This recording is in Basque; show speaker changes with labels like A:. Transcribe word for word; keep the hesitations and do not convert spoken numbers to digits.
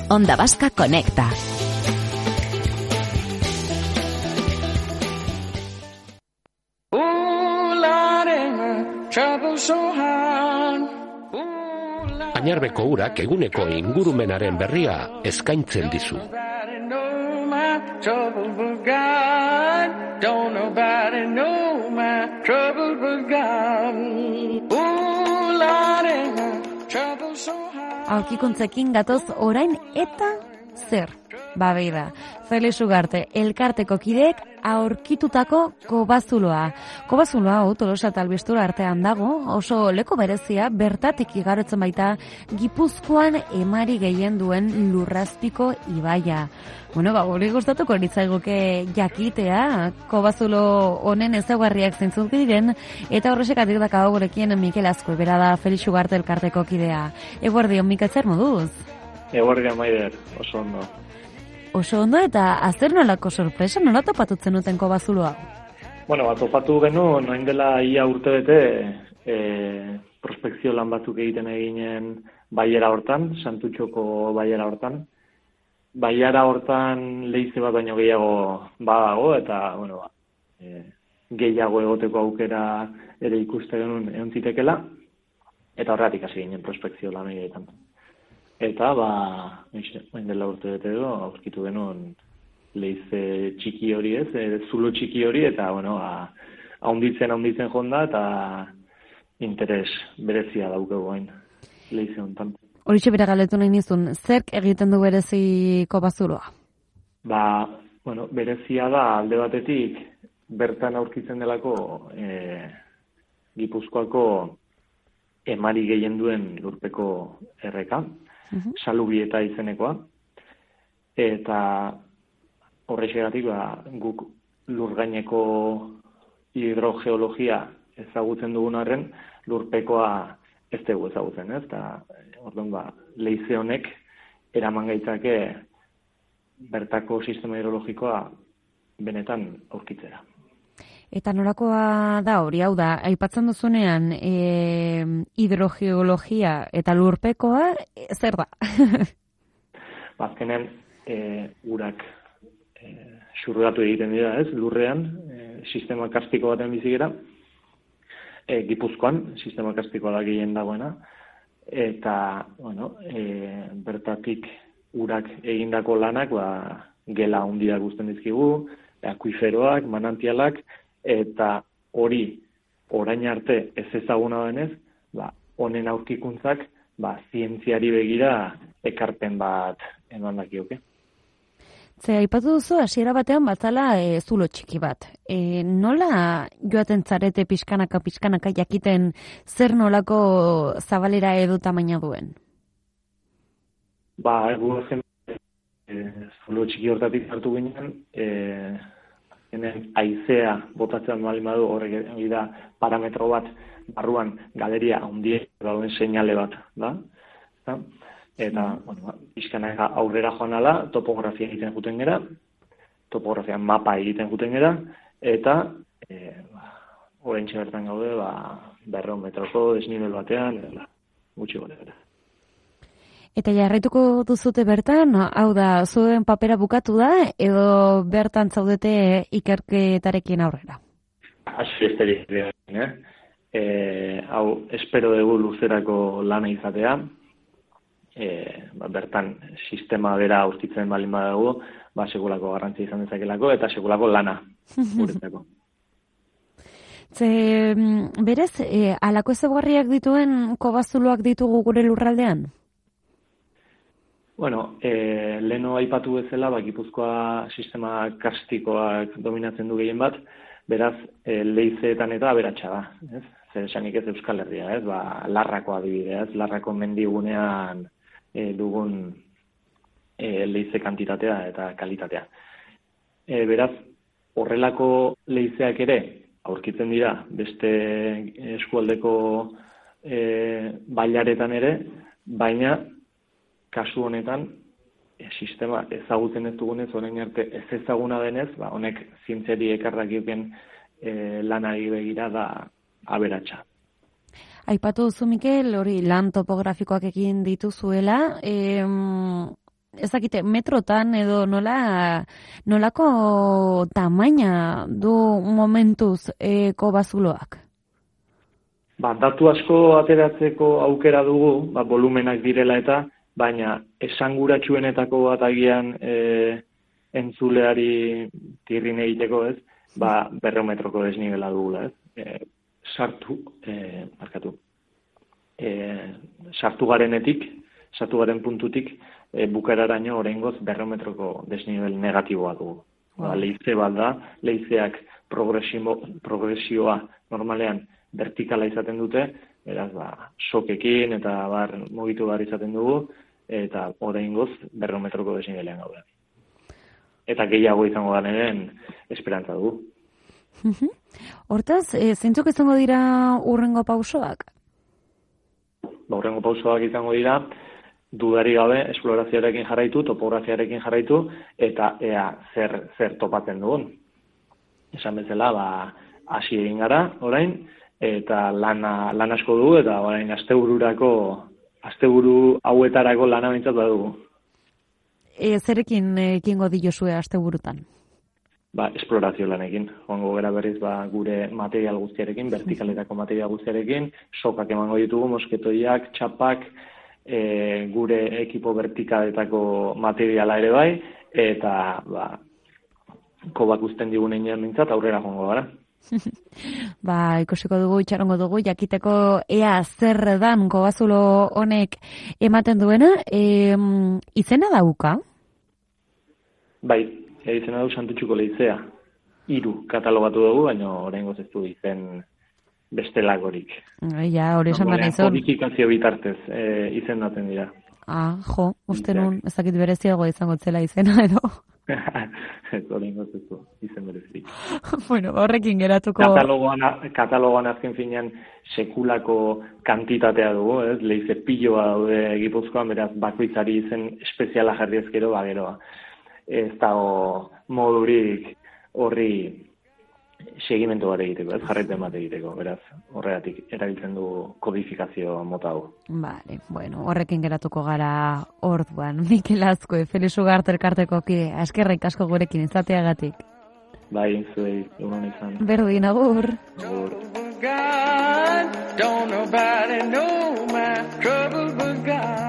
A: Onda Vasca Conecta.
B: Añarbeko urak eguneko ingurumenaren berria eskaintzen dizu.
C: Aurkikuntzekin gatoz orain eta zer? Babeida, Felix Ugarte, elkarteko kideek aurkitutako kobazuloa. Kobazuloa hau Tolosa eta Albistura artean dago, oso leku berezia, bertatik igarotzen baita Gipuzkoan emari gehien duen lurrazpiko ibaia. Bueno, ba, hori gustatuko litzaiguke jakitea, kobazulo honen ezaugarriak zeintzuk diren, eta horrexekatik dakago gurekin Mikel Azkue, bera da Felix Ugarte elkarteko kidea. Eguerdion, Mikel, zer moduz?
D: Eguerdion, Maider, oso ondo.
C: Oso ondo eta azer nolako sorpresa, nola topatutzen duten kobazuloa?
D: Bueno, bat topatu genu, noin dela ia urte bete, e, prospekzio lan batzuk egiten eginen baiera hortan, Santutxoko baiera hortan. Baiara hortan leize bat baino gehiago badago, eta, bueno, e, gehiago egoteko aukera ere ikuste genuen egon zitekela, eta horretik hasi ginen prospekzio lan egiten. Eta, ba, hain dela urte bete edo, aurkitu genuen leize txiki hori ez, e, zulo txiki hori, eta, bueno, haunditzen, haunditzen jonda, eta interes berezia daukegu hain leize hontan.
C: Horitxe bera galetu nahi nizun, zerk egiten du berezi kobazuloa?
D: Ba, bueno, berezia da alde batetik bertan aurkitzen delako e, Gipuzkoako emari gehien duen lurpeko erreka, uh-huh. Salubieta izenekoa, eta horrexegatik ba, guk lurgaineko hidrogeologia ezagutzen dugun arren, lurpekoa ez dugu ezagutzen, ez? Eta, orduan, ba, leize honek eraman gaitzake bertako sistema hidrologikoa benetan aurkitzera.
C: Eta norakoa da hori, hau da, aipatzen duzunean e, hidrogeologia eta lurpekoa, e, zer da?
D: Bazkenen, e, urak e, xurgatu egiten dira, ez, lurrean, e, sistema kastiko baten bizigera, e, Gipuzkoan, sistema kastikoa da gehien dagoena, eta, bueno, e, bertatik urak egindako lanak, ba, gela handiak guzten dizkigu, akuiferoak, manantialak, eta hori orain arte ez ezaguna denez, ba, honen aurkikuntzak, ba, zientziari begira ekarpen bat eman dakioke.
C: Ze, aipatu duzu, hasiera batean batzala e, zulo txiki bat. E, nola joaten zarete pixkanaka, pixkanaka jakiten zer nolako zabalera edo tamaina duen?
D: Ba, egu zen, e, zulo txiki hortatik hartu ginen, e, Henen haizea botatzen baldin badu horrek da parametro bat barruan galeria handiek dauden seinale bat, da? Eta, eta bueno, pixkanaka aurrera joan ala, topografia egiten juten gera, topografia mapa egiten juten gera, eta e, ba, oraintxe bertan gaude, ba, berrehun metroko desnibel batean, eta, gutxi gora gara.
C: Eta jarraituko duzute bertan, hau da, zuen papera bukatu da, edo bertan zaudete ikerketarekin aurrera?
D: Hasi esterik, eh? E, hau, espero dugu luzerako lana izatea, e, ba, bertan sistema bera aurkitzen balin badago, ba, segulako garrantzia izan dezakelako, eta segulako lana guretzako.
C: Ze, berez, e, alako ezaugarriak dituen kobazuloak ditugu gure lurraldean?
D: Bueno, e, leheno aipatu bezala, ba, Gipuzkoa sistema kastikoak dominatzen du gehien bat, beraz, e, leizeetan eta aberatsa da, ez? Zer esanik ez Euskal Herria, ez? Ba, Larrako adibidez, Larrako mendigunean e, dugun e, leize kantitatea eta kalitatea. E, beraz, horrelako leizeak ere aurkitzen dira beste eskualdeko e, bailaretan ere, baina kasu honetan, e, sistema ezagutzen ez dugunez, orain arte ez ezaguna denez, ba, honek zientziari ekarrakioken e, lanari begira da aberatsa.
C: Aipatu duzu, Mikel, hori lan topografikoak egin dituzuela, e, ezakite, metrotan edo nola, nolako tamaina du momentuz e, kobazuloak?
D: Ba, datu asko ateratzeko aukera dugu, ba, volumenak direla eta, baina esanguratsuenetako bat agian e, entzuleari tirrin egiteko, ez? Ba, berrometroko desnibela dugula, ez? E, sartu, e, markatu, e, sartu garenetik, sartu garen puntutik, e, bukararaino oraingoz berrometroko desnibel negatiboa dugu. Ba, leize bat da, leizeak progresioa normalean vertikala izaten dute, beraz, ba, sokekin eta bar mugitu behar izaten dugu, eta oraingoz berrometroko desnibelean gaude. Eta gehiago izango garen esperantza dugu.
C: Hortaz, e, zeintzuk izango dira urrengo pausoak?
D: Ba, urrengo pausoak izango dira, dudari gabe, esplorazioarekin jarraitu, topografiarekin jarraitu, eta ea zer, zer topatzen dugun. Esan bezala, ba, hasi egin gara, orain, eta lana, lan asko dugu, eta orain astebururako, asteburu hauetarako lana bintzat badugu.
C: E, zerekin ekingo diozue asteburutan?
D: Ba, esplorazio lanekin. Joango gara berriz ba, gure material guztiarekin, vertikaletako material guztiarekin, sokak emango ditugu, mosketoiak, txapak, e, gure ekipo vertikaletako materiala ere bai, eta ba, kobak usten digunen mintzat, aurrera joango gara.
C: Ba, ikusiko dugu, itxarongo dugu, jakiteko ea zer dan kobazulo honek ematen duena, e, izena dauka?
D: Bai, e, izena du Santutxuko leizea. Hiru katalogatu dugu, baina oraingoz ez du izen bestelagorik.
C: Ja, hori esan behar nizun.
D: Kodifikazio bitartez e, izendatzen dira.
C: Ah, jo, uste nun, ezakit bereziago izango zela izena, edo?
D: Ez oraingoz ez du izen berezik.
C: Bueno, horrekin geratuko...
D: Katalogoan, katalogoan azken finean sekulako kantitatea dugu, ez? Leize piloa daude Gipuzkoan, beraz bakoitzari izen espeziala jarri ezkero, ba, gero, ez dago modurik horri segimentu bat egiteko, ez jarraipen bat egiteko, beraz, horregatik erabiltzen du kodifikazio mota hau.
C: Vale, bueno, horrekin geratuko gara orduan. Mikel Azkue, Felix Ugarte elkarteko kide, askerrik asko gurekin izateagatik.
D: Bai, zuei, egunon izan.
C: Berdin, agur.
D: Agur.
A: Don't nobody know my trouble but God.